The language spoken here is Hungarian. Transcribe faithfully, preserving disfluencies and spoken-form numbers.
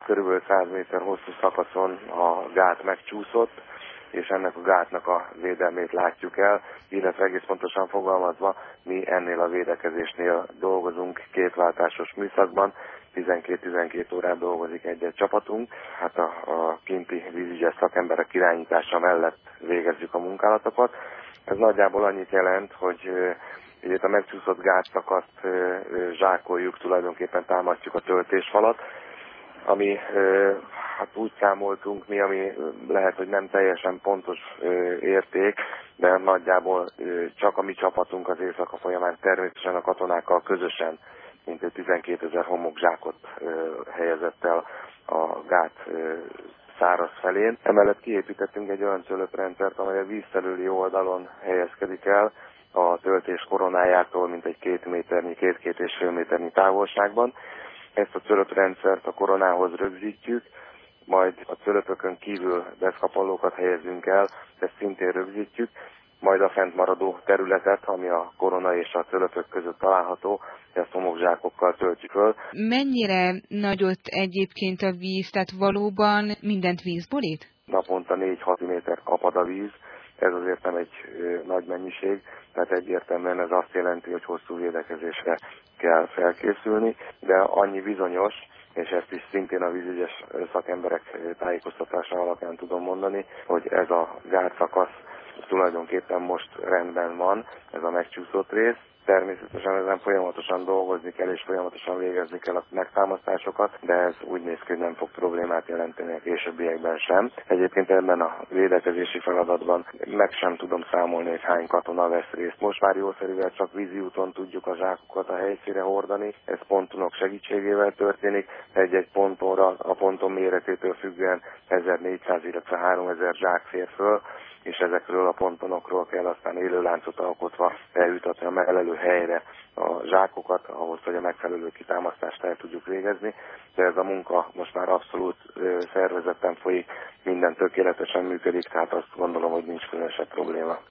Körülbelül száz méter hosszú szakaszon a gát megcsúszott, és ennek a gátnak a védelmét látjuk el, illetve egész pontosan fogalmazva, mi ennél a védekezésnél dolgozunk kétváltásos műszakban, tizenkét-tizenkét órát dolgozik egy-egy csapatunk. Hát a, a kinti vízügyes szakemberek irányítása mellett végezzük a munkálatokat. Ez nagyjából annyit jelent, hogy ugye a megcsúszott gátszakaszt zsákoljuk, tulajdonképpen támasztjuk a töltésfalat, ami hát úgy számoltunk mi, ami lehet, hogy nem teljesen pontos érték, de nagyjából csak a mi csapatunk az éjszaka folyamán természetesen a katonákkal közösen mintegy tizenkétezer homokzsákot helyezett el a gát száraz felén. Emellett kiépítettünk egy olyan cölöprendszert, amely a vízfelüli oldalon helyezkedik el a töltés koronájától mintegy két méternyi, két-két és fél méternyi távolságban. Ezt a cölöprendszert a koronához rögzítjük, majd a cölöpökön kívül deszkapallókat helyezünk el, ezt szintén rögzítjük, majd a fentmaradó területet, ami a korona és a cölöpök között található, ezt homokzsákokkal töltjük föl. Mennyire nagyot egyébként a víz, tehát valóban mindent vízborít? Naponta négy-hat méter kapad a víz, ez azért nem egy ö, nagy mennyiség, tehát egyértelműen ez azt jelenti, hogy hosszú védekezésre kell felkészülni, de annyi bizonyos, és ezt is szintén a vízügyes szakemberek tájékoztatása alapján tudom mondani, hogy ez a gátszakasz tulajdonképpen most rendben van, ez a megcsúszott rész. Természetesen ezen folyamatosan dolgozni kell, és folyamatosan végezni kell a megtámasztásokat, de ez úgy néz ki, hogy nem fog problémát jelenteni a későbbiekben sem. Egyébként ebben a védekezési feladatban meg sem tudom számolni, hogy hány katona vesz részt. Most már jószerivel csak vízi úton tudjuk a zsákokat a helyszínre hordani, ez pontonok segítségével történik. Egy-egy pontonra, a ponton méretétől függően ezernégyszáz, illetve háromezer zsák fér föl, és ezekről a pontonokról kell aztán élőláncot alkotva eljutatni a megfelelő helyre a zsákokat, ahhoz, hogy a megfelelő kitámasztást el tudjuk végezni. De ez a munka most már abszolút szervezetten folyik, minden tökéletesen működik, tehát azt gondolom, hogy nincs különösebb probléma.